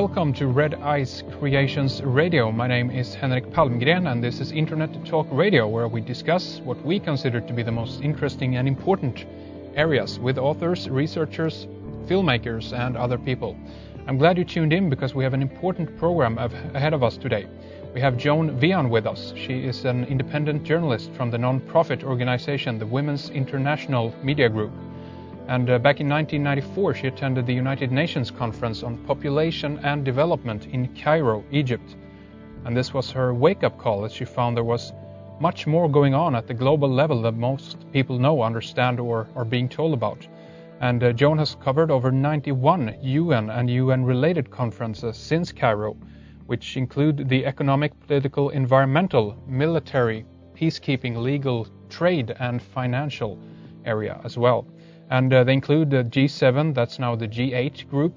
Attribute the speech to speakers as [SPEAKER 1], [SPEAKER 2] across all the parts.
[SPEAKER 1] Welcome to Red Ice Creations Radio. My name is Henrik Palmgren and this is Internet Talk Radio, where we discuss what we consider to be the most interesting and important areas with authors, researchers, filmmakers and other people. I'm glad you tuned in because we have an important program ahead of us today. We have Joan Vian with us. She is an independent journalist from the non-profit organization, the Women's International Media Group. And back in 1994, she attended the United Nations Conference on Population and Development in Cairo, Egypt. And this was her wake-up call, as she found there was much more going on at the global level than most people know, understand, or are being told about. And Joan has covered over 91 UN and UN-related conferences since Cairo, which include the economic, political, environmental, military, peacekeeping, legal, trade, and financial area as well. And they include the G7, that's now the G8 group,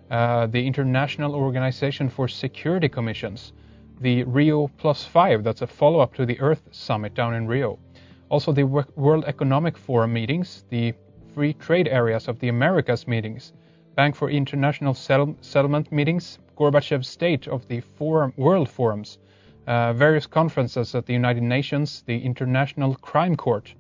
[SPEAKER 1] the International Organization for Security Commissions, the Rio +5, that's a follow-up to the Earth Summit down in Rio. Also the World Economic Forum meetings, the Free Trade Areas of the Americas meetings, Bank for International Settlement meetings, Gorbachev's State of the World Forums, various conferences at the United Nations, the International Crime Court,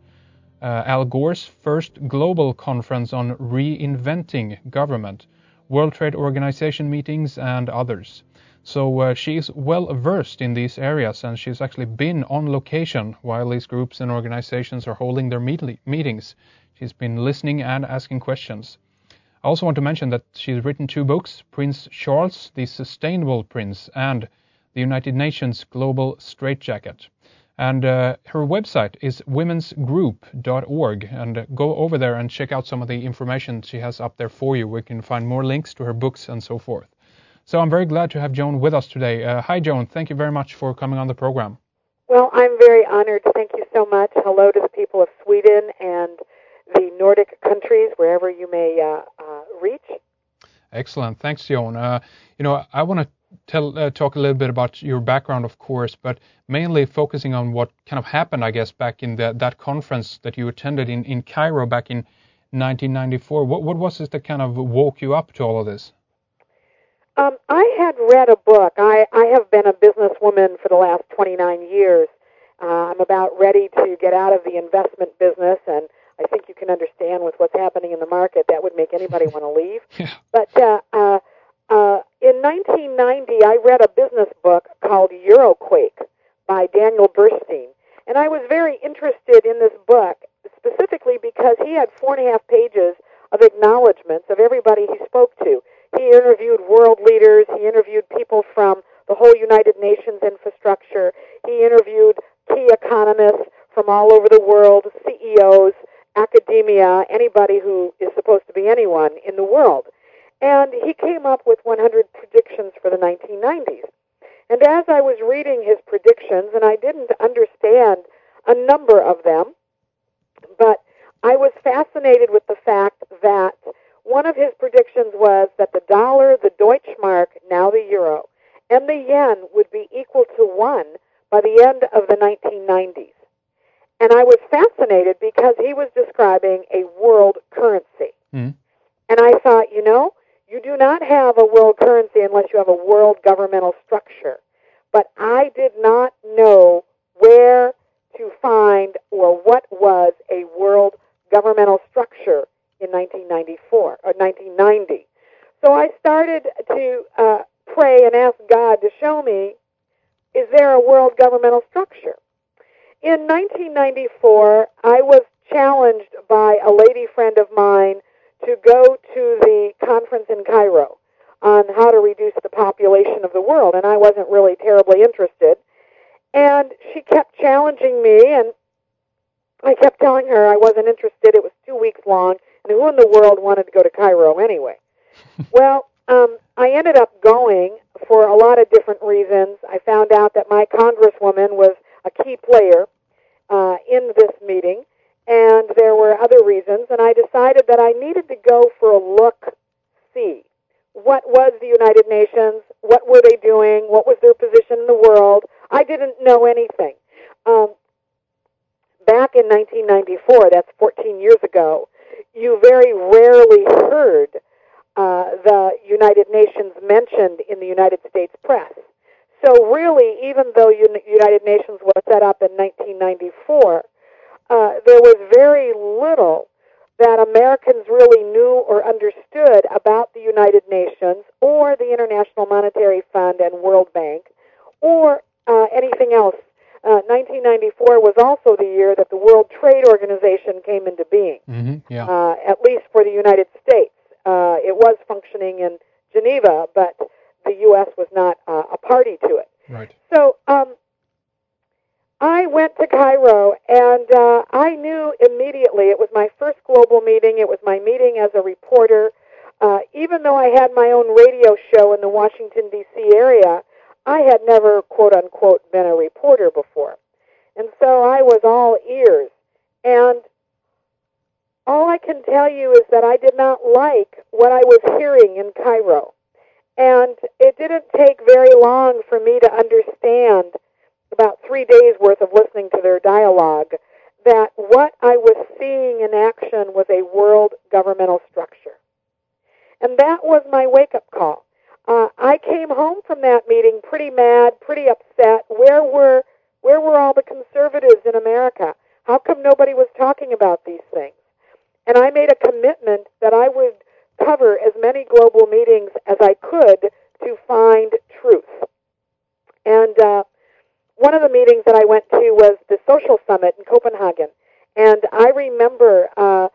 [SPEAKER 1] Al Gore's first global conference on reinventing government, World Trade Organization meetings, and others. So she's well versed in these areas, and she's actually been on location while these groups and organizations are holding their meetings. She's been listening and asking questions. I also want to mention that she's written 2 books, Prince Charles, the Sustainable Prince, and the United Nations Global Straitjacket. And her website is womensgroup.org, and go over there and check out some of the information she has up there for you. We can find more links to her books and so forth. So I'm very glad to have Joan with us today. Hi, Joan. Thank you very much for coming on the program.
[SPEAKER 2] Well, I'm very honored. Thank you so much. Hello to the people of Sweden and the Nordic countries, wherever you may reach.
[SPEAKER 1] Excellent. Thanks, Joan. I want to talk a little bit about your background, of course, but mainly focusing on what kind of happened, I guess, back in that conference that you attended in Cairo back in 1994. What was it that kind of woke you up to all of this?
[SPEAKER 2] I had read a book. I have been a businesswoman for the last 29 years. I'm about ready to get out of the investment business, and I think you can understand with what's happening in the market, that would make anybody want to leave.
[SPEAKER 1] Yeah.
[SPEAKER 2] But in 1990, I read a business book called Euroquake by Daniel Burstein. And I was very interested in this book, specifically because he had 4.5 pages of acknowledgments of everybody he spoke to. He interviewed world leaders. He interviewed people from the whole United Nations infrastructure. He interviewed key economists from all over the world, CEOs, academia, anybody who is supposed to be anyone in the world. And he came up with 100 predictions for the 1990s. And as I was reading his predictions, and I didn't understand a number of them, but I was fascinated with the fact that one of his predictions was that the dollar, the Deutschmark, now the euro, and the yen would be equal to 1 by the end of the 1990s. And I was fascinated because he was describing a world currency. Mm. And I thought, you do not have a world currency unless you have a world governmental structure. But I did not know where to find or what was a world governmental structure in 1994 or 1990. So I started to pray and ask God to show me, is there a world governmental structure? In 1994, I was challenged by a lady friend of mine to go to the conference in Cairo on how to reduce the population of the world, and I wasn't really terribly interested. And she kept challenging me, and I kept telling her I wasn't interested. It was 2 weeks long, and who in the world wanted to go to Cairo anyway? Well, I ended up going for a lot of different reasons. I found out that my congresswoman was a key player in this meeting, and there were other reasons, and I decided that I needed to go for a look-see. What was the United Nations? What were they doing? What was their position in the world? I didn't know anything. Back in 1994, that's 14 years ago, you very rarely heard the United Nations mentioned in the United States press. So really, even though United Nations was set up in 1994, there was very little that Americans really knew or understood about the United Nations or the International Monetary Fund and World Bank or anything else. 1994 was also the year that the World Trade Organization came into being, at least for the United States. It was functioning in Geneva, but the U.S. was not a party to it.
[SPEAKER 1] Right.
[SPEAKER 2] So I went to Cairo, and I knew immediately it was my first global meeting. It was my meeting as a reporter. Even though I had my own radio show in the Washington, D.C. area, I had never, quote-unquote, been a reporter before. And so I was all ears. And all I can tell you is that I did not like what I was hearing in Cairo. And it didn't take very long for me to understand, about 3 days' worth of listening to their dialogue, that what I was seeing in action was a world governmental structure. And that was my wake-up call. I came home from that meeting pretty mad, pretty upset. Where were all the conservatives in America? How come nobody was talking about these things? And I made a commitment that I would cover as many global meetings as I could to find truth. And one of the meetings that I went to was the Social Summit in Copenhagen. And I remember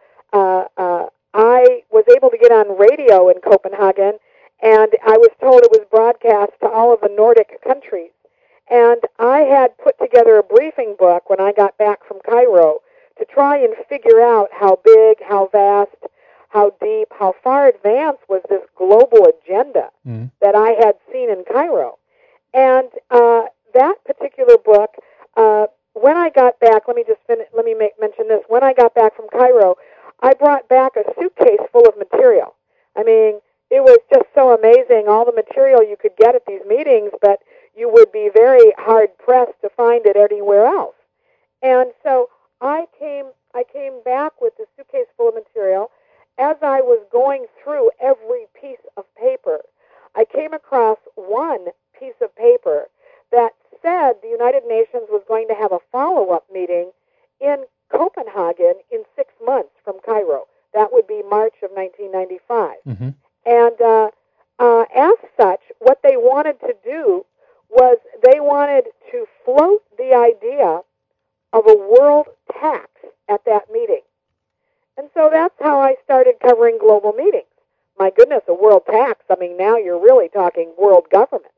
[SPEAKER 2] I was able to get on radio in Copenhagen, and I was told it was broadcast to all of the Nordic countries. And I had put together a briefing book when I got back from Cairo to try and figure out how big, how vast, how deep, how far advanced was this global agenda that I had seen in Cairo. And that particular book, when I got back, let me mention this. When I got back from Cairo, I brought back a suitcase full of material. I mean, it was just so amazing, all the material you could get at these meetings, but you would be very hard-pressed to find it anywhere else. And so I came back with this suitcase full of material. As I was going through every piece of paper, I came across one piece of paper that said the United Nations was going to have a follow-up meeting in Copenhagen in 6 months from Cairo. That would be March of 1995.
[SPEAKER 1] Mm-hmm.
[SPEAKER 2] And as such, what they wanted to do was they wanted to float the idea of a world tax at that meeting. And so that's how I started covering global meetings. My goodness, a world tax. I mean, now you're really talking world government.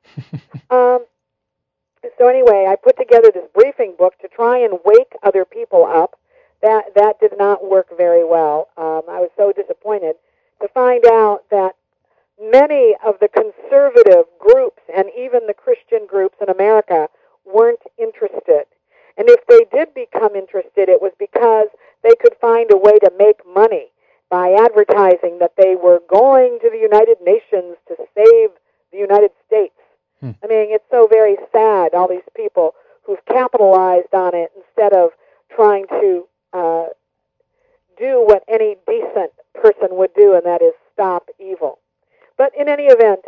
[SPEAKER 2] So anyway, I put together this briefing book to try and wake other people up. That did not work very well. I was so disappointed to find out that many of the conservative groups and even the Christian groups in America weren't interested. And if they did become interested, it was because they could find a way to make money by advertising that they were going to the United Nations to save the United States. I mean, it's so very sad, all these people who've capitalized on it instead of trying to do what any decent person would do, and that is stop evil. But in any event,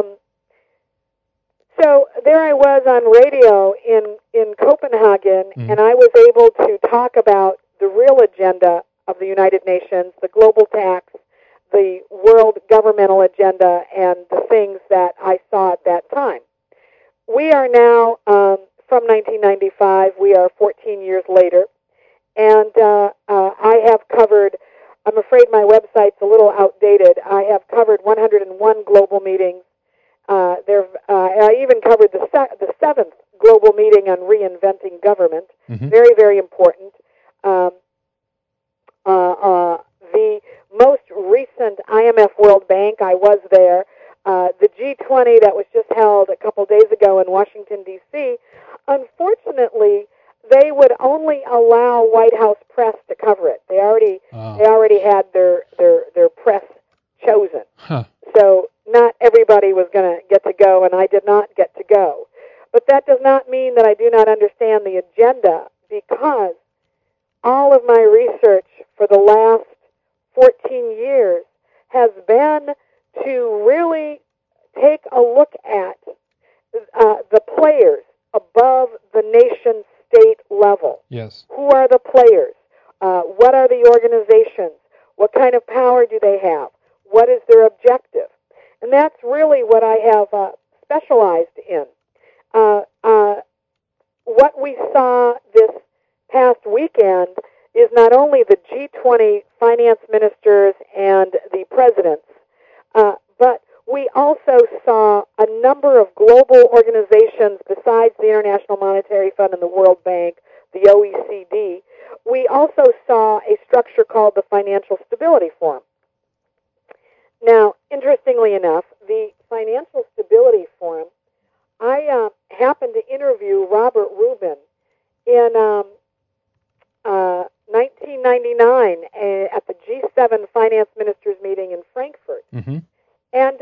[SPEAKER 2] so there I was on radio in Copenhagen, and I was able to talk about the real agenda of the United Nations, the global tax, the world governmental agenda, and the things that I saw at that time. We are now, from 1995, we are 14 years later, and I have covered, I'm afraid my website's a little outdated, I have covered 101 global meetings. I even covered the 7th global meeting on reinventing government, very, very important. The most recent IMF World Bank, I was there. The G20 that was just held a couple days ago in Washington, D.C., unfortunately, they would only allow White House press to cover it. They already had their press chosen.
[SPEAKER 1] Huh.
[SPEAKER 2] So not everybody was going to get to go, and I did not get to go. But that does not mean that I do not understand the agenda, because all of my research for the last 14 years has been to really take a look at the players above the nation-state level.
[SPEAKER 1] Yes.
[SPEAKER 2] Who are the players? What are the organizations? What kind of power do they have? What is their objective? And that's really what I have specialized in. What we saw this past weekend is not only the G20 finance ministers and the presidents, but we also saw a number of global organizations besides the International Monetary Fund and the World Bank, the OECD. We also saw a structure called the Financial Stability Forum. Now, interestingly enough, the Financial Stability Forum, I happened to interview Robert Rubin in 1999 at the G7 Finance Ministers meeting in Frankfurt.
[SPEAKER 1] Mm-hmm.
[SPEAKER 2] And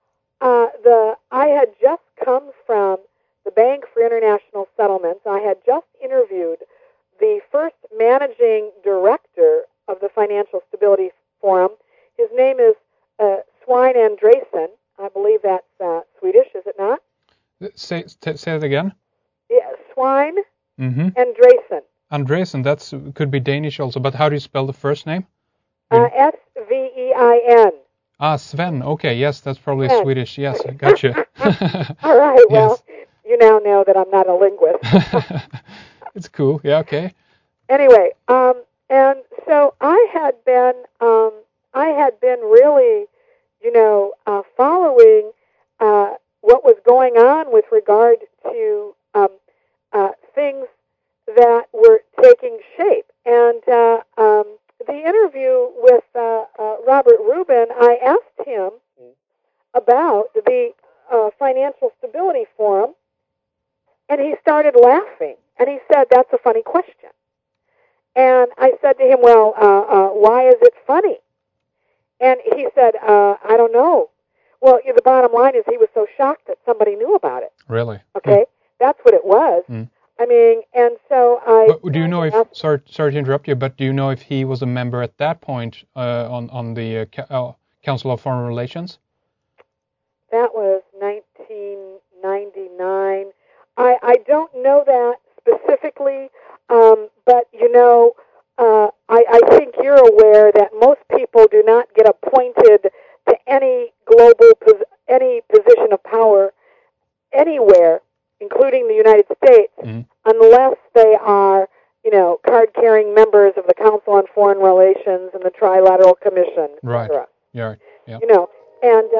[SPEAKER 2] I had just come from the Bank for International Settlements. I had just interviewed the first managing director of the Financial Stability Forum. His name is Svein Andresen. I believe that's Swedish, is it not?
[SPEAKER 1] Say it again.
[SPEAKER 2] Yeah, Svein
[SPEAKER 1] Mm-hmm.
[SPEAKER 2] Andresen.
[SPEAKER 1] Andresen, that could be Danish also, but how do you spell the first name?
[SPEAKER 2] Svein.
[SPEAKER 1] Ah, Sven. Okay, yes, that's probably
[SPEAKER 2] Sven.
[SPEAKER 1] Swedish. Yes, gotcha.
[SPEAKER 2] All right, well, you now know that I'm not a linguist.
[SPEAKER 1] It's cool. Yeah, okay.
[SPEAKER 2] Anyway, and so I had been really, following what was going on with regard to things that were taking shape. And the interview with Robert Rubin, I asked him about the Financial Stability Forum, and he started laughing. And he said, "That's a funny question." And I said to him, "Well, why is it funny?" And he said, "I don't know." Well, the bottom line is he was so shocked that somebody knew about it.
[SPEAKER 1] Really?
[SPEAKER 2] Okay? That's what it was. I mean, and so
[SPEAKER 1] But do you know if, sorry to interrupt you, but do you know if he was a member at that point on the Council of Foreign Relations?
[SPEAKER 2] That was 1999. I don't know that specifically, but I think you're aware that most people do not get appointed to any any position of power anywhere, including the United States, unless they are, card-carrying members of the Council on Foreign Relations and the Trilateral Commission, etc.
[SPEAKER 1] Right. Yeah.
[SPEAKER 2] And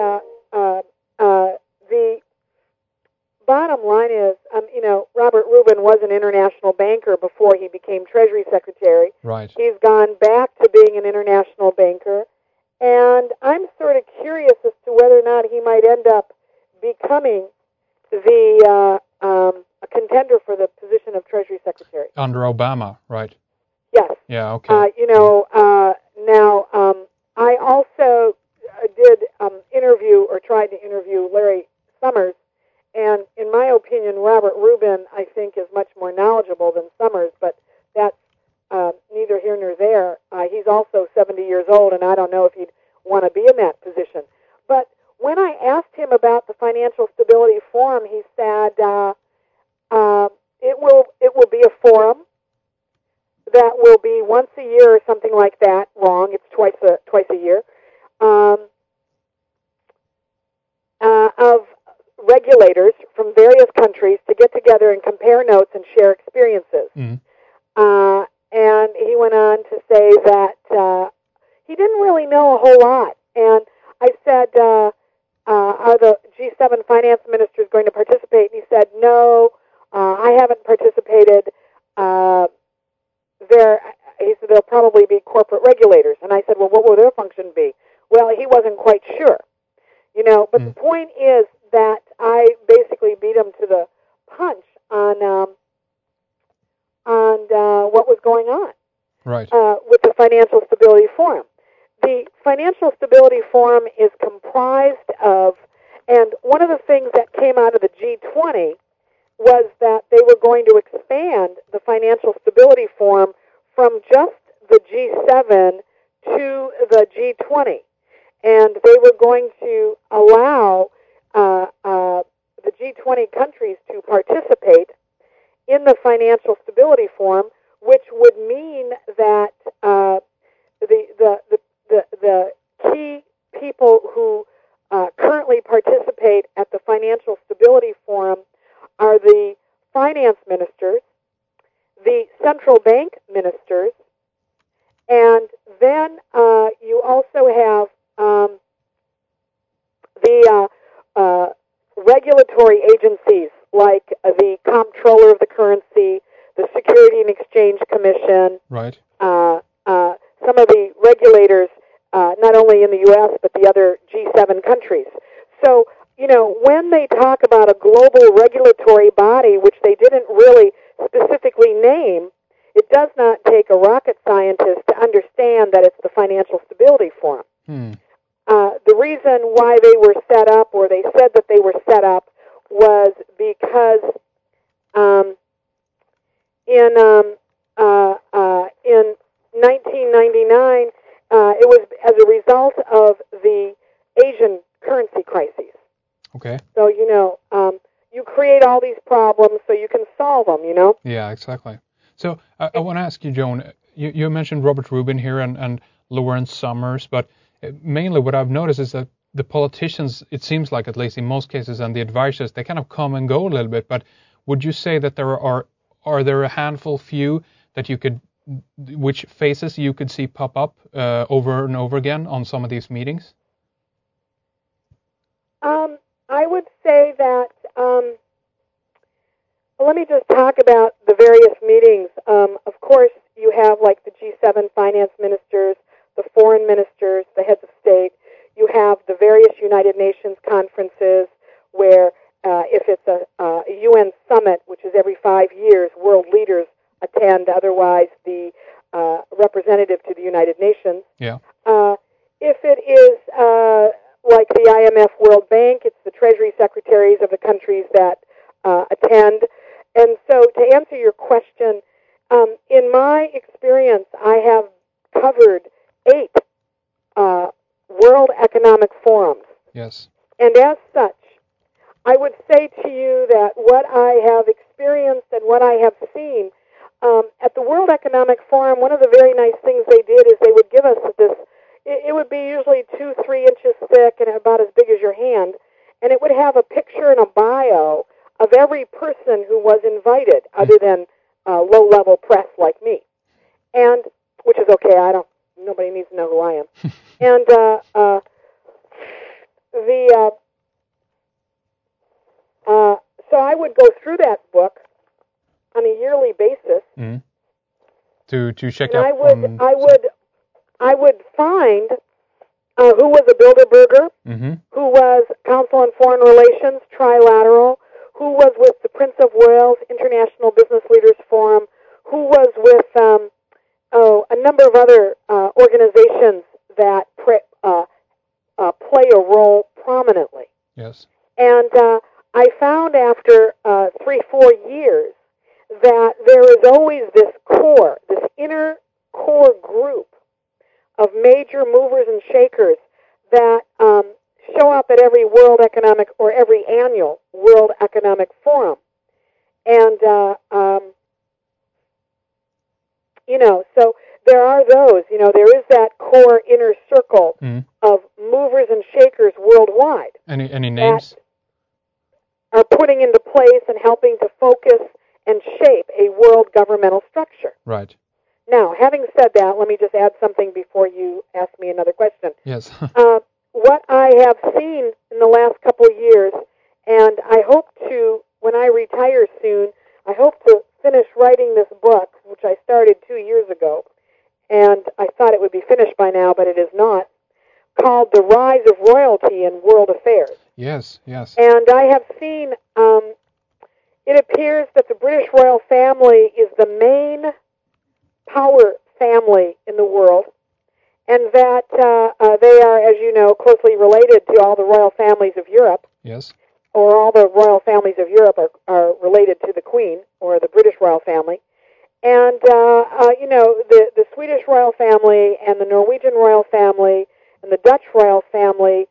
[SPEAKER 2] the bottom line is, Robert Rubin was an international banker before he became Treasury Secretary.
[SPEAKER 1] Right.
[SPEAKER 2] He's gone back to being an international banker, and I'm sort of curious as to whether or not he might end up becoming the a contender for the position of Treasury Secretary
[SPEAKER 1] under Obama, right?
[SPEAKER 2] Yes.
[SPEAKER 1] Yeah. Okay.
[SPEAKER 2] Now I also did tried to interview Larry Summers, and in my opinion, Robert Rubin, I think, is much more knowledgeable than Summers, but that's neither here nor there. He's also 70 years old, and I don't know if he'd want to be in that position. But when I asked him about the Financial Stability Forum, he said it will be a forum that will be once a year or something like that. Wrong, it's twice a year. Of regulators from various countries to get together and compare notes and share experiences. And he went on to say that he didn't really know a whole lot. And I said, are the G7 finance ministers going to participate? And he said, no, I haven't participated. He said they'll probably be corporate regulators. And I said, well, what will their function be? Well, he wasn't quite sure. But the point is that I basically beat him to the punch on what was going on with the Financial Stability Forum. The Financial Stability Forum is comprised of, and one of the things that came out of the G20 was that they were going to expand the Financial Stability Forum from just the G7 to the G20. and they were going to allow the G20 countries to participate in the Financial Stability Forum, which would mean that the key people who currently participate at the Financial Stability Forum are the finance ministers, the central bank ministers, and then you also have the regulatory agencies like the Comptroller of the Currency, the Security and Exchange Commission,
[SPEAKER 1] Right.
[SPEAKER 2] Some of the regulators, not only in the U.S., but the other G7 countries. So, when they talk about a global regulatory body, which they didn't really specifically name, it does not take a rocket scientist to understand that it's the Financial Stability Forum. The reason why they were set up, or they said that they were set up, was because in 1999, it was as a result of the Asian currency crises.
[SPEAKER 1] Okay.
[SPEAKER 2] So, you create all these problems so you can solve them,
[SPEAKER 1] Yeah, exactly. So I want to ask you, Joan, you mentioned Robert Rubin here and Lawrence Summers, but mainly what I've noticed is that the politicians, it seems like, at least in most cases, and the advisors, they kind of come and go a little bit, but would you say that there are there a handful, few, that you could, which faces you could see pop up over and over again on some of these meetings?
[SPEAKER 2] I would say that, let me just talk about the various meetings. Of course, you have like the G7 finance ministers, the foreign ministers, the heads of state. You have the various United Nations conferences where if it's a UN summit, which is every 5 years, world leaders attend, otherwise the representative to the United Nations.
[SPEAKER 1] Yeah.
[SPEAKER 2] If it is like the IMF World Bank, it's the treasury secretaries of the countries that attend. And so to answer your question, in my experience, I have covered 8 World Economic Forums.
[SPEAKER 1] Yes.
[SPEAKER 2] And as such, I would say to you that what I have experienced and what I have seen at the World Economic Forum, one of the very nice things they did is they would give us this, it would be usually 2-3 inches thick and about as big as your hand, and it would have a picture and a bio of every person who was invited, other than low-level press like me, and which is okay. Nobody needs to know who I am. And so I would go through that book on a yearly basis.
[SPEAKER 1] Mm. To check
[SPEAKER 2] and
[SPEAKER 1] out.
[SPEAKER 2] I would find who was a Bilderberger,
[SPEAKER 1] Mm-hmm.
[SPEAKER 2] who was Council on Foreign Relations, Trilateral, who was with the Prince of Wales International Business Leaders Forum, who was with a number of other organizations that play a role prominently.
[SPEAKER 1] Yes.
[SPEAKER 2] And I found after 3-4 years that there is always this inner core group of major movers and shakers that show up at every World Economic or every annual World Economic Forum. And, so there are those, there is that core inner circle of movers and shakers worldwide.
[SPEAKER 1] Any names?
[SPEAKER 2] That are putting into place and helping to focus and shape a world governmental structure.
[SPEAKER 1] Right.
[SPEAKER 2] Now, having said that, let me just add something before you ask me another question.
[SPEAKER 1] Yes.
[SPEAKER 2] What I have seen in the last couple of years, and I hope to, when I retire soon, I hope to finish writing this book, which I started 2 years ago, and I thought it would be finished by now, but it is not, called The Rise of Royalty in World Affairs.
[SPEAKER 1] Yes, yes.
[SPEAKER 2] And I have seen, it appears that the British royal family is the main power family in the world, and that they are, as you know, closely related to all the royal families of Europe.
[SPEAKER 1] Yes.
[SPEAKER 2] Or all the royal families of Europe are related to the Queen, or the British royal family. And, the Swedish royal family and the Norwegian royal family and the Dutch royal family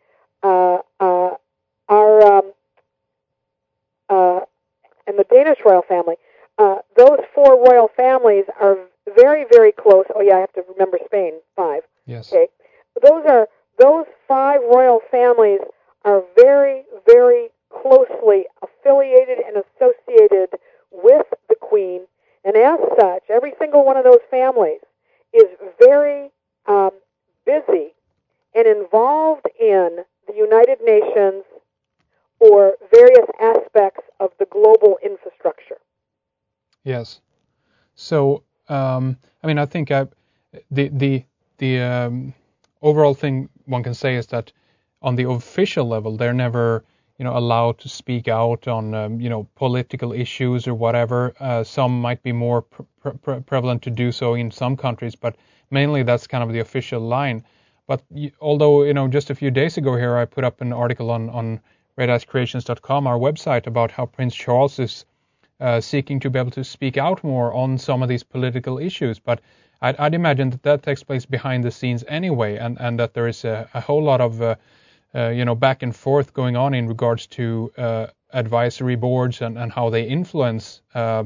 [SPEAKER 2] and the Danish royal family. Those four royal families are very, very close. Oh yeah, I have to remember Spain. 5.
[SPEAKER 1] Yes.
[SPEAKER 2] Okay. Those 5 royal families are very, very closely affiliated and associated with the Queen, and as such, every single one of those families is very busy and involved in the United Nations or various aspects of the global infrastructure.
[SPEAKER 1] Yes. So, I think the overall thing one can say is that on the official level, they're never, allowed to speak out on, political issues or whatever. Some might be more prevalent to do so in some countries, but mainly that's kind of the official line. But although, just a few days ago here, I put up an article on RedIceCreations.com, our website, about how Prince Charles is seeking to be able to speak out more on some of these political issues. But I'd imagine that takes place behind the scenes anyway, and that there is a whole lot of back and forth going on in regards to advisory boards and how they influence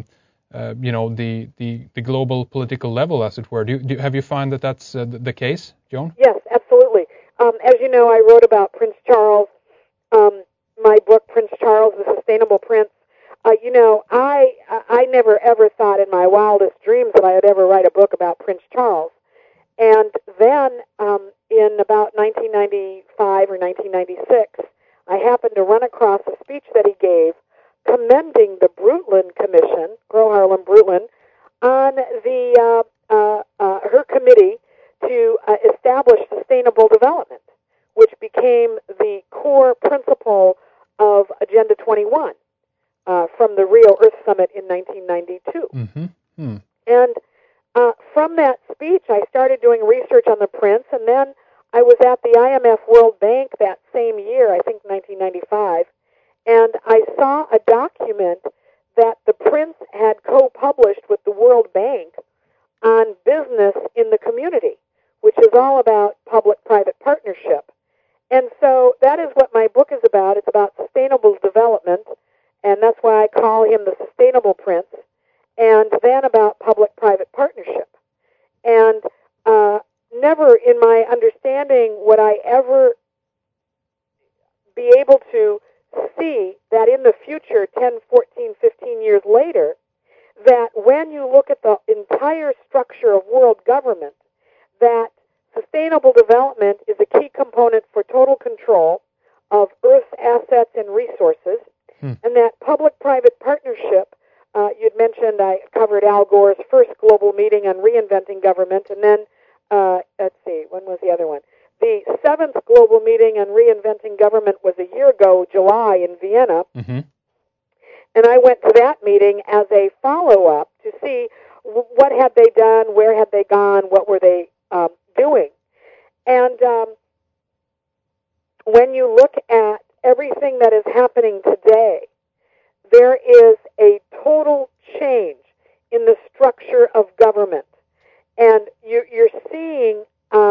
[SPEAKER 1] the global political level, as it were. Have you found that that's the case, Joan?
[SPEAKER 2] Yes, absolutely. As you know, I wrote about Prince Charles, my book, Prince Charles, The Sustainable Prince. I never ever thought in my wildest dreams that I would ever write a book about Prince Charles. And then in about 1995 or 1996, I happened to run across a speech that he gave commending the Brundtland Commission, Gro Harlem Brundtland, on her committee to establish sustainable development, which became the core principle of Agenda 21 from the Rio Earth Summit in 1992.
[SPEAKER 1] Mm-hmm. Hmm.
[SPEAKER 2] And from that speech, I started doing research on the Prince, and then I was at the IMF World Bank that same year, I think 1995, and I saw a document that the Prince had co-published with the World Bank on business in the community, which is all about public-private partnership. And so that is what my book is about. It's about sustainable development, and that's why I call him the Sustainable Prince, and then about public-private partnership. And never in my understanding would I ever be able to see that in the future, 10, 14, 15 years later, that when you look at the entire structure of world government, that sustainable development is a key component for total control of Earth's assets and resources, and that public-private partnership, you'd mentioned I covered Al Gore's first global meeting on reinventing government, and then, let's see, when was the other one? The 7th global meeting on reinventing government was a year ago, July, in Vienna, and I went to that meeting as a follow-up to see what had they done, where had they gone, what were they doing. And when you look at everything that is happening today, there is a total change in the structure of government. And you're seeing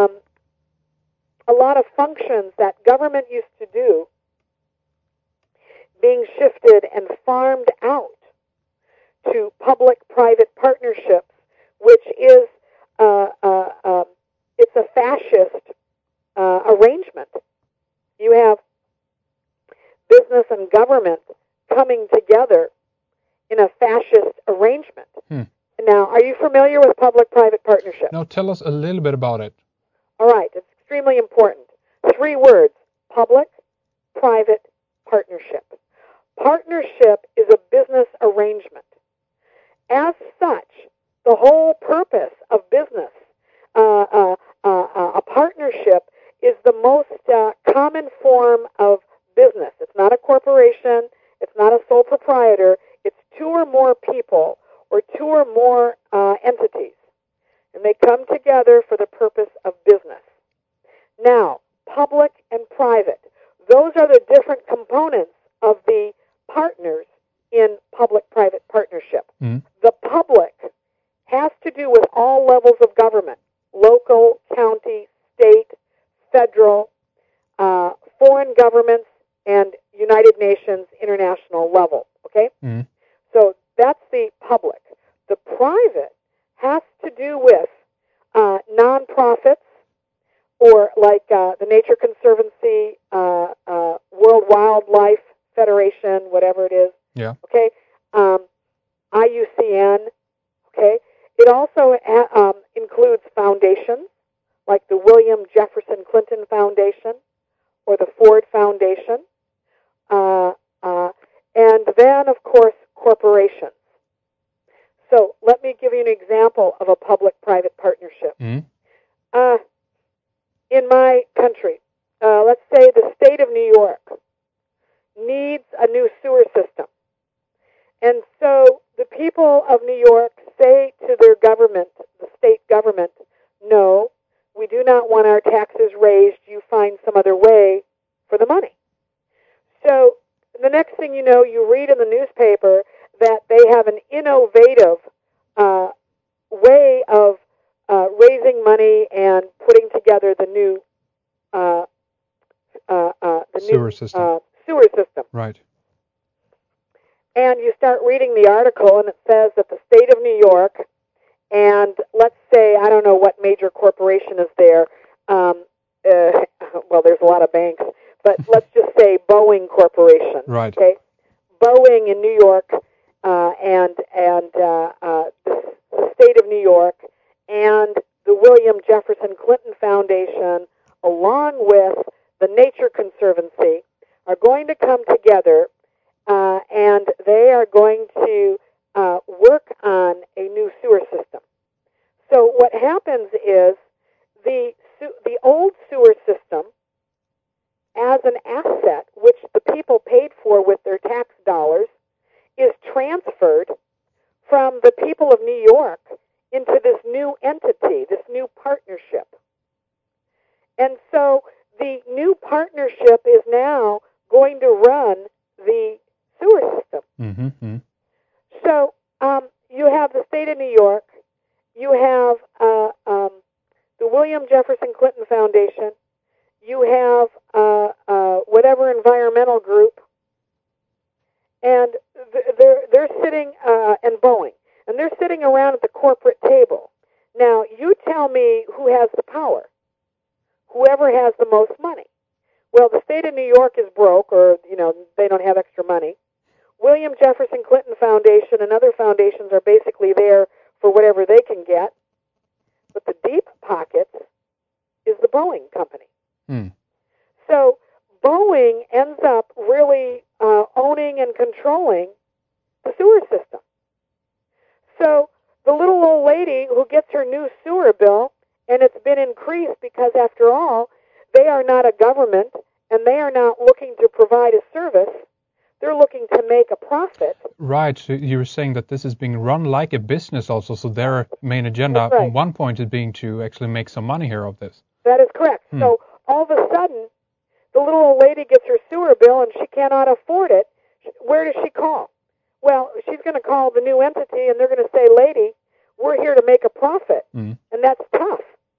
[SPEAKER 2] a lot of functions that government used to do being shifted and farmed out to public-private partnerships, which is it's a fascist arrangement. You have business and government coming together in a fascist arrangement. Now, are you familiar with public-private partnership?
[SPEAKER 1] Now, tell us a little bit about it.
[SPEAKER 2] All right, it's extremely important. 3 words: public-private partnership. Partnership is a business arrangement. As such, the whole purpose of business, a partnership, is the most common form of business. It's not a corporation. It's not a sole proprietor. It's 2 or more people or 2 or more entities. And they come together for the purpose of business. Now, public and private, those are the different components of the partners in public-private partnership. The public has to do with all levels of government: local, county, state, federal, Nature Conservancy, World Wildlife Federation, whatever it is.
[SPEAKER 1] Yeah.
[SPEAKER 2] Okay. IUCN. Okay. It also includes foundations like the William Jefferson Clinton Foundation or the Ford Foundation, and then, of course, corporations. So let me give you an example of a public-private partnership.
[SPEAKER 1] Mm.
[SPEAKER 2] In my country, let's say the state of New York needs a new sewer system. And so the people of New York say to their government, the state government, no, we do not want our taxes raised. You find some other way for the money. So the next thing you know, you read in the newspaper that they have an innovative way of raising money and putting together the new
[SPEAKER 1] Sewer system.
[SPEAKER 2] Sewer system.
[SPEAKER 1] Right.
[SPEAKER 2] And you start reading the article, and it says that the state of New York, and let's say, I don't know what major corporation is there. Well, there's a lot of banks, but let's just say Boeing Corporation.
[SPEAKER 1] Right.
[SPEAKER 2] Okay. Boeing in New York, and the state of New York, and the William Jefferson Clinton Foundation, along with the Nature Conservancy, are going to come together, and they are going to work on a new sewer system. So what happens is the old sewer system, as an asset which the people paid for with their tax dollars, is transferred from the people of New York into this new entity, this new partnership. And so the new partnership is now going to run the sewer system.
[SPEAKER 1] Mm-hmm.
[SPEAKER 2] So you have the state of New York, you have the William Jefferson Clinton Foundation, you have whatever environmental group, and they're sitting, and Boeing, and they're sitting around at the corporate table. Now, you tell me who has the power. Whoever has the most money. Well, the state of New York is broke, or, they don't have extra money. William Jefferson Clinton Foundation and other foundations are basically there for whatever they can get. But the deep pockets is the Boeing company.
[SPEAKER 1] Mm.
[SPEAKER 2] So Boeing ends up really owning and controlling the sewer system. So the little old lady who gets her new sewer bill, and it's been increased because, after all, they are not a government, and they are not looking to provide a service. They're looking to make a profit.
[SPEAKER 1] Right. So you were saying that this is being run like a business also. So their main agenda
[SPEAKER 2] right.
[SPEAKER 1] on one point is being to actually make some money here of this.
[SPEAKER 2] That is correct. So all of a sudden, the little old lady gets her sewer bill and she cannot afford it. Where does she call? Well, she's going to call the new entity, and they're going to say, lady, we're here to make a profit. And that's tough.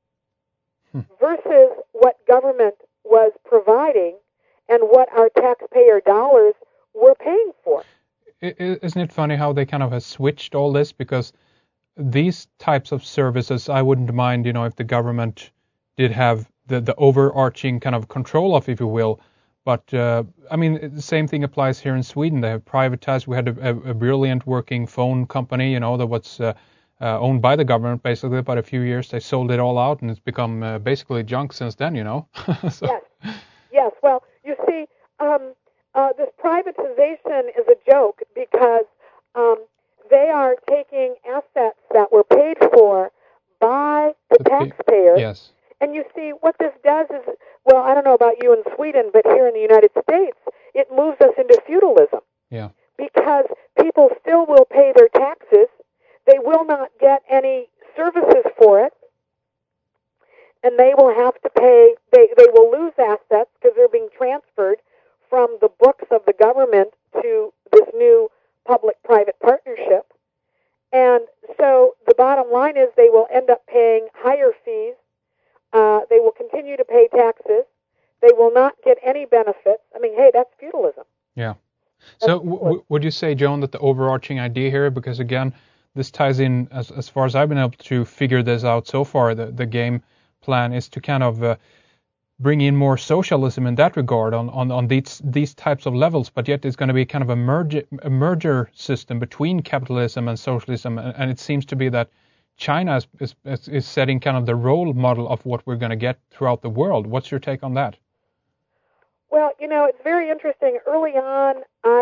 [SPEAKER 2] Versus what government was providing and what our taxpayer dollars were paying for.
[SPEAKER 1] Isn't it funny how they kind of have switched all this? Because these types of services, I wouldn't mind, if the government did have the overarching kind of control of, if you will. But, the same thing applies here in Sweden. They have privatized. We had a brilliant working phone company, that was owned by the government, basically. About a few years, they sold it all out, and it's become basically junk since then, So.
[SPEAKER 2] Yes. Well, you see, this privatization is a joke because they are taking assets that were paid for by the taxpayers.
[SPEAKER 1] Yes.
[SPEAKER 2] And you see, what this does is, well, I don't know about you in Sweden, but here in the United States, it moves us into feudalism.
[SPEAKER 1] Yeah.
[SPEAKER 2] Because people still will pay their taxes. They will not get any services for it. And they will have to pay, they will lose assets because they're being transferred from the books of the government to this new public-private partnership. And so the bottom line is they will end up paying higher fees. They will continue to pay taxes. They will not get any benefits. Hey, that's feudalism.
[SPEAKER 1] Yeah. So would you say, Joan, that the overarching idea here, because again, this ties in, as far as I've been able to figure this out so far, the game plan is to kind of bring in more socialism in that regard on these types of levels, but yet it's going to be kind of a merger system between capitalism and socialism, and it seems to be that China is setting kind of the role model of what we're going to get throughout the world. What's your take on that?
[SPEAKER 2] Well, it's very interesting. Early on,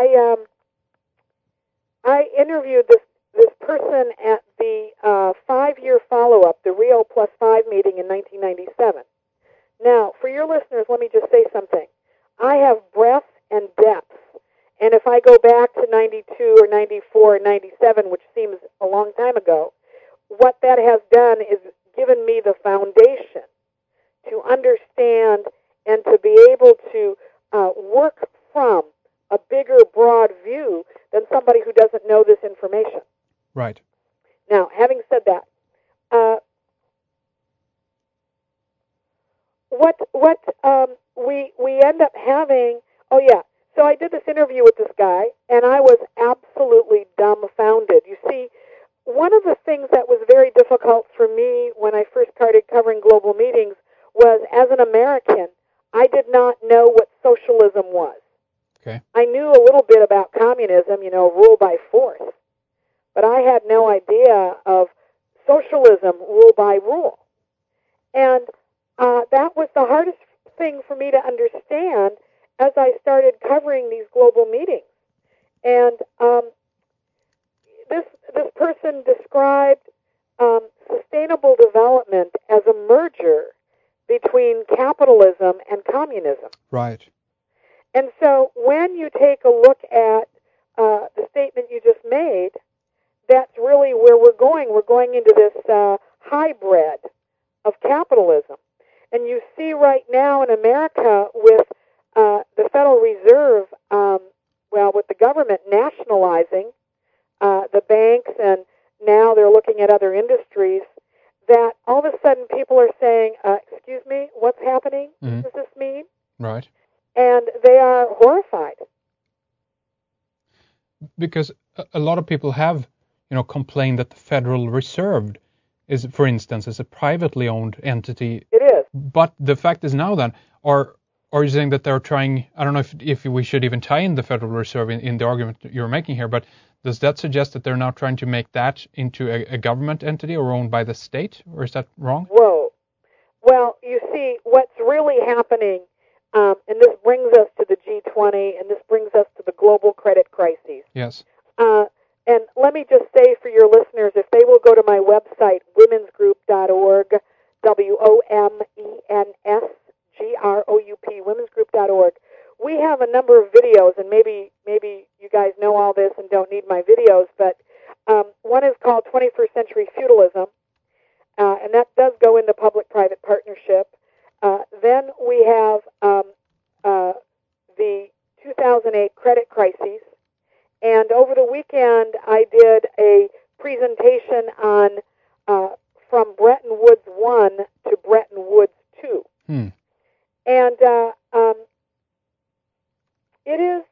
[SPEAKER 2] I interviewed this person at the 5-year follow-up, the Rio +5 meeting in 1997. Now, for your listeners, let me just say something. I have breadth and depth, and if I go back to 92 or 94 or 97, which seems a long time ago, what that has done is given me the foundation to understand and to be able to work from a bigger, broad view than somebody who doesn't know this information.
[SPEAKER 1] Right.
[SPEAKER 2] Now, having said that, we end up having, so I did this interview with this guy, and I was absolutely dumbfounded. You see, one of the things that was very difficult for me when I first started covering global meetings was, as an American, I did not know what socialism was.
[SPEAKER 1] Okay.
[SPEAKER 2] I knew a little bit about communism, rule by force, but I had no idea of socialism, rule by rule. And that was the hardest thing for me to understand as I started covering these global meetings. And this person described sustainable development as a merger between capitalism and communism.
[SPEAKER 1] Right.
[SPEAKER 2] And so when you take a look at the statement you just made, that's really where we're going. We're going into this hybrid of capitalism. And you see right now in America with the Federal Reserve, with the government nationalizing the banks, and now they're looking at other industries, that all of a sudden people are saying, excuse me, what's happening?
[SPEAKER 1] Mm-hmm.
[SPEAKER 2] What does this mean?
[SPEAKER 1] Right.
[SPEAKER 2] And they are horrified.
[SPEAKER 1] Because a lot of people have, complained that the Federal Reserve is, for instance, is a privately owned entity.
[SPEAKER 2] It is.
[SPEAKER 1] But the fact is now then, are you saying that they're trying, I don't know if we should even tie in the Federal Reserve in the argument you're making here, but does that suggest that they're now trying to make that into a government entity or owned by the state? Or is that wrong?
[SPEAKER 2] Whoa. Well, you see, what's really happening, and this brings us to the G20, and this brings us to the global credit crises.
[SPEAKER 1] Yes.
[SPEAKER 2] And let me just say for your listeners, if they will go to my website, womensgroup.org, WOMENSGROUP, womensgroup.org, we have a number of videos, and maybe you guys know all this and don't need my videos, but one is called 21st Century Feudalism, and that does go into public-private partnership. Then we have the 2008 credit crises, and over the weekend I did a presentation on from Bretton Woods 1 to Bretton Woods 2. And it is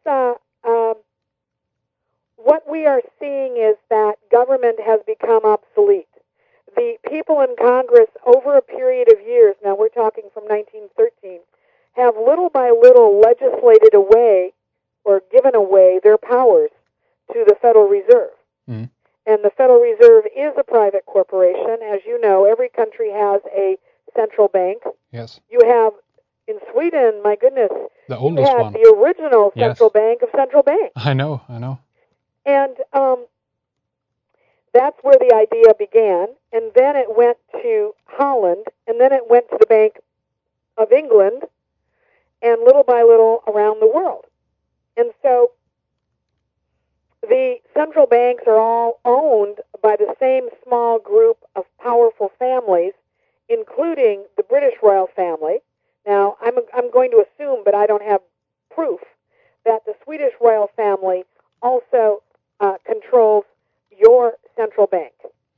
[SPEAKER 2] what we are seeing is that government has become obsolete. The people in Congress, over a period of years, now we're talking from 1913, have little by little legislated away or given away their powers to the Federal Reserve. And the Federal Reserve is a private corporation. As you know, every country has a central bank.
[SPEAKER 1] Yes.
[SPEAKER 2] You have, in Sweden, my goodness,
[SPEAKER 1] the oldest one.
[SPEAKER 2] The original central bank of central banks.
[SPEAKER 1] I know.
[SPEAKER 2] And that's where the idea began. And then it went to Holland, and then it went to the Bank of England, and little by little around the world. And so the central banks are all owned by the same small group of powerful families, including the British royal family. Now, I'm going to assume, but I don't have proof, that the Swedish royal family also controls your central bank.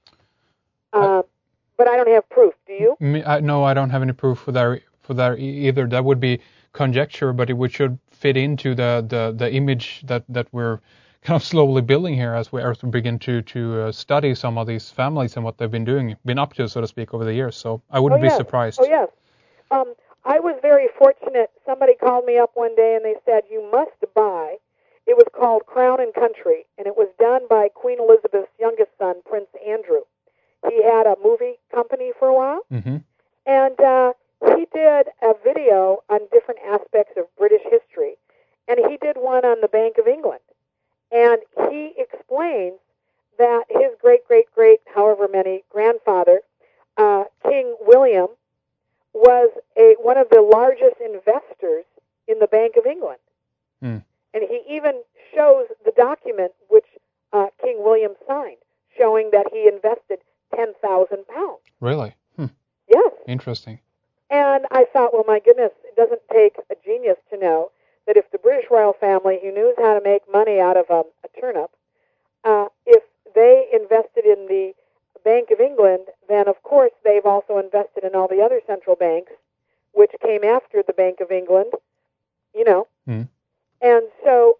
[SPEAKER 2] But I don't have proof. Do you?
[SPEAKER 1] No, I don't have any proof for that either. That would be conjecture, but it should fit into the image that we're kind of slowly building here as we begin to study some of these families and what they've been up to, so to speak, over the years. So I wouldn't be surprised.
[SPEAKER 2] Oh, yes. I was very fortunate. Somebody called me up one day and they said, you must buy. It was called Crown and Country, and it was done by Queen Elizabeth's youngest son, Prince Andrew. He had a movie company for a while,
[SPEAKER 1] Mm-hmm.
[SPEAKER 2] and he did a video on different aspects of British history, and he did one on the Bank of England. And he explains that his great, however many, grandfather, King William, was one of the largest investors in the Bank of England.
[SPEAKER 1] Mm.
[SPEAKER 2] And he even shows the document which King William signed, showing that he invested £10,000.
[SPEAKER 1] Really?
[SPEAKER 2] Yes.
[SPEAKER 1] Interesting.
[SPEAKER 2] And I thought, well, my goodness, it doesn't take a genius to know that if the British royal family, who knows how to make money out of a turnip, if they invested in the Bank of England, then of course they've also invested in all the other central banks, which came after the Bank of England, you know.
[SPEAKER 1] Mm.
[SPEAKER 2] And so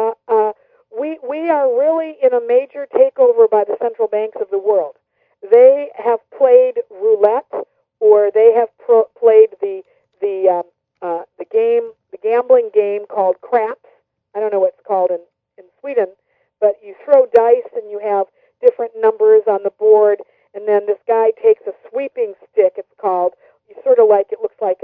[SPEAKER 2] we are really in a major takeover by the central banks of the world. They have played roulette, or they have played the game, the gambling game called craps. I don't know what it's called in Sweden, but you throw dice and you have different numbers on the board, and then this guy takes a sweeping stick. It's called. You sort of like, it looks like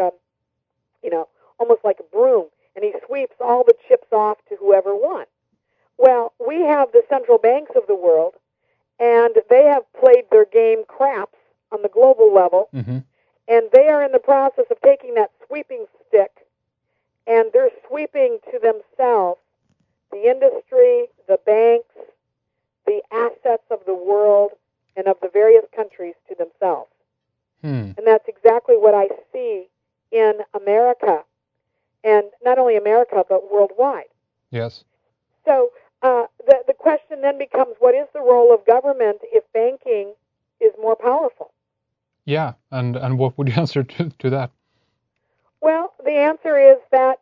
[SPEAKER 2] almost like a broom, and he sweeps all the chips off to whoever won. Well, we have the central banks of the world, and they have played their game craps on the global level,
[SPEAKER 1] Mm-hmm.
[SPEAKER 2] and they are in the process of taking that sweeping stick, and they're sweeping to themselves the industry, the banks, the assets of the world, and of the various countries to themselves.
[SPEAKER 1] Hmm.
[SPEAKER 2] And that's exactly what I see in America, and not only America, but worldwide.
[SPEAKER 1] Yes.
[SPEAKER 2] So the question then becomes, what is the role of government if banking is more powerful?
[SPEAKER 1] Yeah, and what would you answer to that?
[SPEAKER 2] Well, the answer is that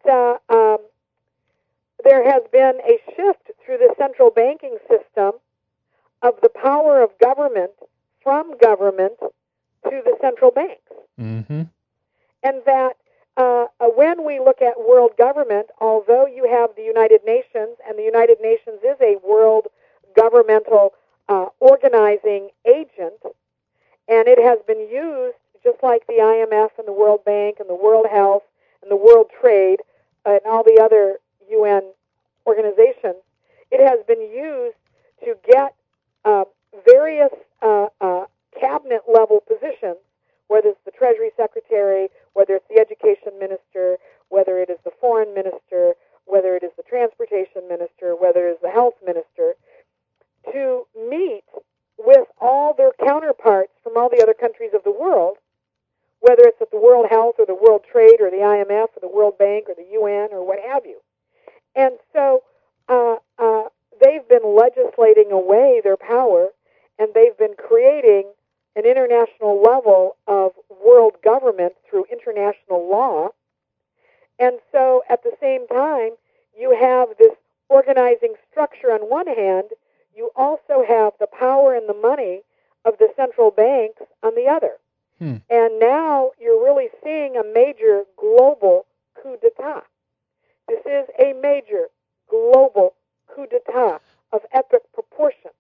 [SPEAKER 2] there has been a shift through the central banking system of the power of government from government to the central banks.
[SPEAKER 1] Mm-hmm.
[SPEAKER 2] And that when we look at world government, although you have the United Nations, and the United Nations is a world governmental organizing agent, and it has been used just like the IMF and the World Bank and the World Health and the World Trade and all the other UN organizations, it has been used to get various cabinet level positions, whether it's the Treasury Secretary, whether it's the Education Minister, whether it is the Foreign Minister, whether it is the Transportation Minister, whether it is the Health Minister, to meet with all their counterparts from all the other countries of the world, whether it's at the World Health or the World Trade or the IMF or the World Bank or the UN or what have you. And so they've been legislating away their power, and they've been creating an international level of world government through international law. And so at the same time, you have this organizing structure on one hand, you also have the power and the money of the central banks on the other.
[SPEAKER 1] Hmm.
[SPEAKER 2] And now you're really seeing a major global coup d'etat. This is a major global coup d'etat of epic proportions.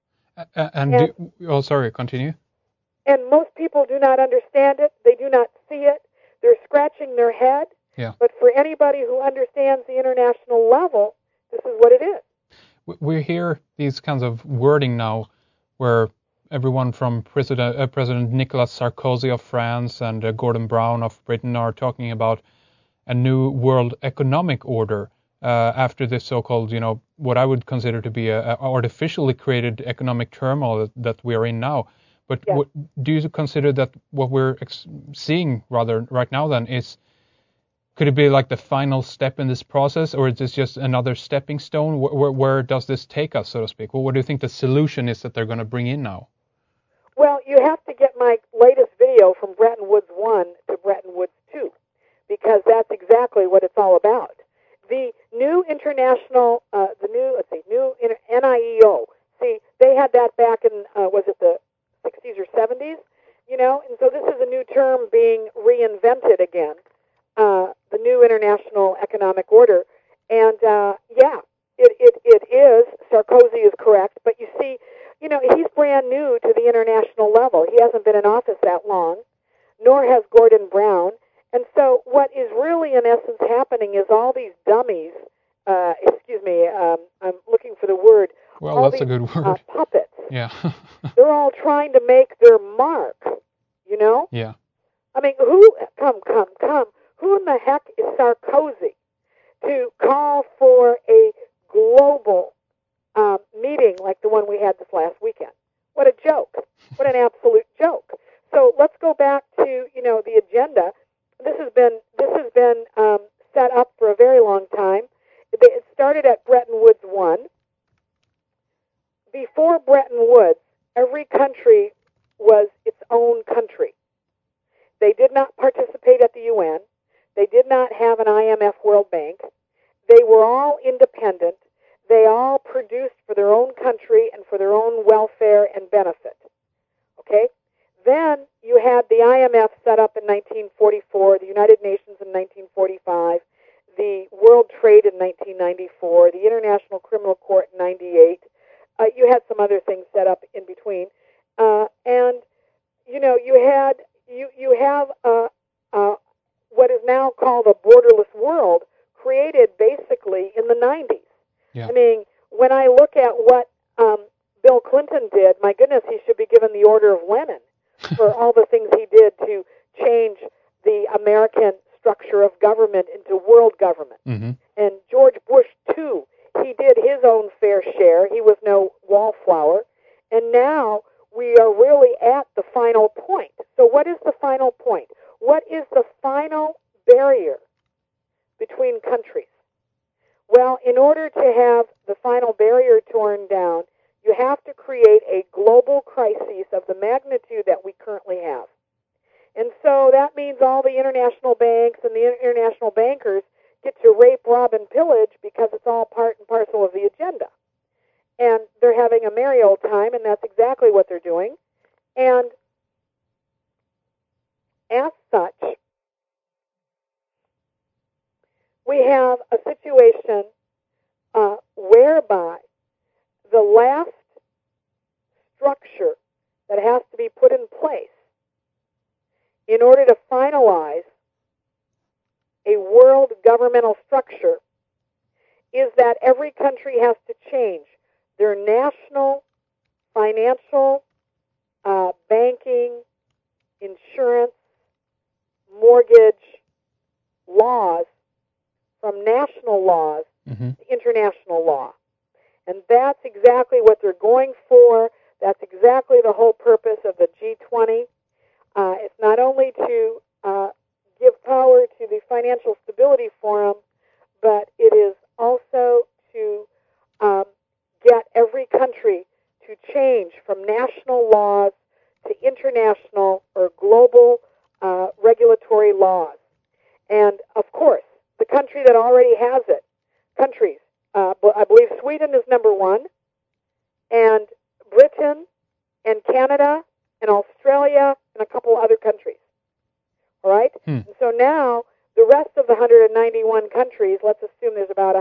[SPEAKER 1] Sorry, continue.
[SPEAKER 2] And most people do not understand it. They do not see it. They're scratching their head.
[SPEAKER 1] Yeah.
[SPEAKER 2] But for anybody who understands the international level, this is what it is.
[SPEAKER 1] We hear these kinds of wording now where everyone from President Nicolas Sarkozy of France and Gordon Brown of Britain are talking about a new world economic order after this so-called, what I would consider to be a artificially created economic turmoil that we are in now. But
[SPEAKER 2] Yes.
[SPEAKER 1] Do you consider that what we're seeing rather right now then could it be like the final step in this process, or is this just another stepping stone? Where does this take us, so to speak? Well, what do you think the solution is that they're going to bring in now?
[SPEAKER 2] Well, you have to get my latest video from Bretton Woods 1 to Bretton Woods 2, because that's exactly what it's all about. The new international, new NIEO. See, they had that back in, was it the 60s or 70s? And so this is a new term being reinvented again. the new international economic order. And it is. Sarkozy is correct, but you see, he's brand new to the international level. He hasn't been in office that long, nor has Gordon Brown. And so what is really, in essence, happening is all these dummies, I'm looking for the word.
[SPEAKER 1] Well,
[SPEAKER 2] all
[SPEAKER 1] that's
[SPEAKER 2] these,
[SPEAKER 1] a good word.
[SPEAKER 2] Puppets.
[SPEAKER 1] Yeah.
[SPEAKER 2] They're all trying to make their mark,
[SPEAKER 1] Yeah.
[SPEAKER 2] I mean, come. Who in the heck is Sarkozy to call for a global meeting like the one we had this last weekend? What a joke. What an absolute joke. So let's go back to, the agenda. This has been set up for a very long time. It started at Bretton Woods 1. Before Bretton Woods, every country was its own country. They did not participate at the UN. They did not have an IMF World Bank. They were all independent. They all produced for their own country and for their own welfare and benefit. Okay? Then you had the IMF set up in 1944, the United Nations in 1945, the World Trade in 1994, the International Criminal Court in 98. You had some other things set up in between. And, you have what is now called a borderless world created basically in the 90s.
[SPEAKER 1] Yeah.
[SPEAKER 2] I mean, when I look at what Bill Clinton did, my goodness, he should be given the Order of Lenin for all the things he did to change the American structure of government into world government.
[SPEAKER 1] Mm-hmm.
[SPEAKER 2] And George Bush, too, he did his own fair share. He was no wallflower. And now we are really at the final point. So what is the final point? What is the final barrier between countries? Well, in order to have the final barrier torn down, you have to create a global crisis of the magnitude that we currently have. And so that means all the international banks and the international bankers get to rape, rob, and pillage because it's all part and parcel of the agenda. And they're having a merry old time, and that's exactly what they're doing. And as such, we have a situation whereby the last structure that has to be put in place in order to finalize a world governmental structure is that every country has to change their national financial, banking, insurance, mortgage laws from national laws
[SPEAKER 1] Mm-hmm.
[SPEAKER 2] to international law. And that's exactly what they're going for. That's exactly the whole purpose of the G20. It's not only to give power to the Financial Stability Forum, but it is also to get every country to change from national laws to international or global regulatory laws. And, of course, the country that already has it, countries, I believe Sweden is number one, and Britain and Canada and Australia and a couple other countries. All right? And so now the rest of the 191 countries, let's assume there's about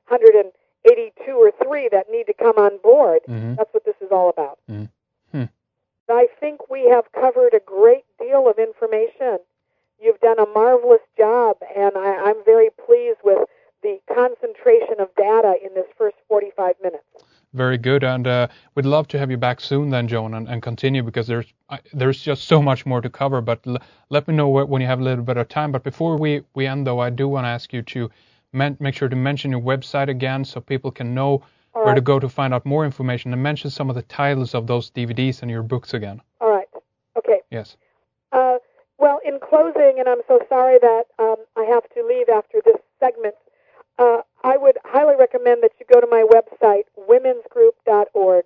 [SPEAKER 2] 182 or 3 that need to come on board.
[SPEAKER 1] Mm-hmm.
[SPEAKER 2] That's what this is all about.
[SPEAKER 1] Mm-hmm.
[SPEAKER 2] I think we have covered a great deal of information. You've done a marvelous job, and I'm very pleased with the concentration of data in this first 45 minutes.
[SPEAKER 1] Very good, and we'd love to have you back soon then, Joan, and continue, because there's just so much more to cover, but let me know when you have a little bit of time. But before we end, though, I do want to ask you to make sure to mention your website again so people can know where to go to find out more information, and mention some of the titles of those DVDs and your books again.
[SPEAKER 2] All right. Okay.
[SPEAKER 1] Yes.
[SPEAKER 2] Well, in closing, and I'm so sorry that I have to leave after this segment, I would highly recommend that you go to my website, womensgroup.org,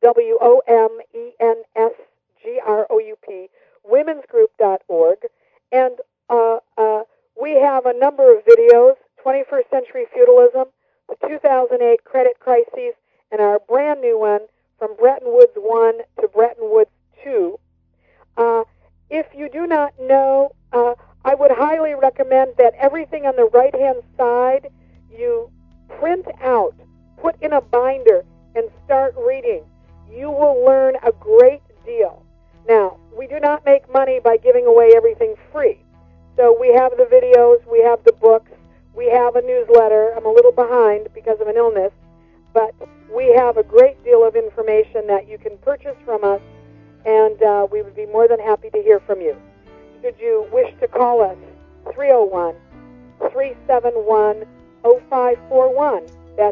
[SPEAKER 2] WOMENSGROUP, womensgroup.org, and we have a number of videos, 21st Century Feudalism, the 2008 Credit Crisis, and our brand new one, From Bretton Woods 1 to Bretton Woods 2. If you do not know, I would highly recommend that everything on the right-hand side you print out, put in a binder, and start reading. You will learn a great deal. Now, we do not make money by giving away everything free. So we have the videos, we have the books, we have a newsletter. I'm a little behind because of an illness, but we have a great deal of information that you can purchase from us, and we would be more than happy to hear from you. Should you wish to call us, 301-371-0541. That's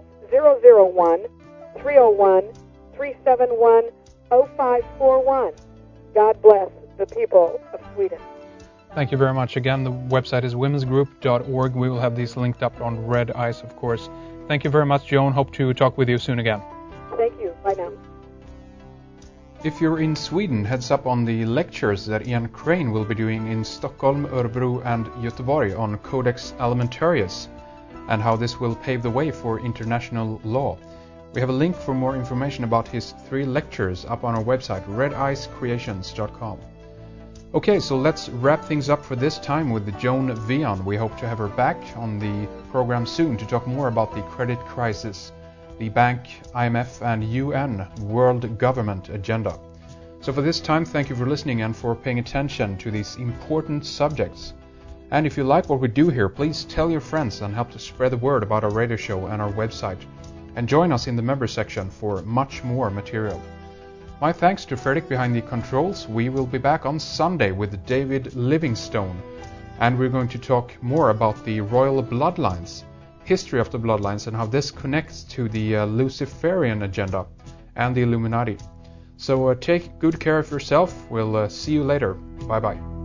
[SPEAKER 2] 001-301-371-0541. God bless the people of Sweden.
[SPEAKER 1] Thank you very much. Again, the website is womensgroup.org. We will have these linked up on Red Ice, of course. Thank you very much, Joan. Hope to talk with you soon again.
[SPEAKER 2] Thank you. Bye now.
[SPEAKER 1] If you're in Sweden, heads up on the lectures that Ian Crane will be doing in Stockholm, Örebro and Göteborg on Codex Alimentarius and how this will pave the way for international law. We have a link for more information about his 3 lectures up on our website, redicecreations.com. Okay, so let's wrap things up for this time with Joan Vian. We hope to have her back on the program soon to talk more about the credit crisis, the bank, IMF and UN world government agenda. So for this time, thank you for listening and for paying attention to these important subjects. And if you like what we do here, please tell your friends and help to spread the word about our radio show and our website. And join us in the member section for much more material. My thanks to Fredrik behind the controls. We will be back on Sunday with David Livingstone, and we're going to talk more about the royal bloodlines, history of the bloodlines, and how this connects to the Luciferian agenda and the Illuminati. So take good care of yourself. We'll see you later. Bye-bye.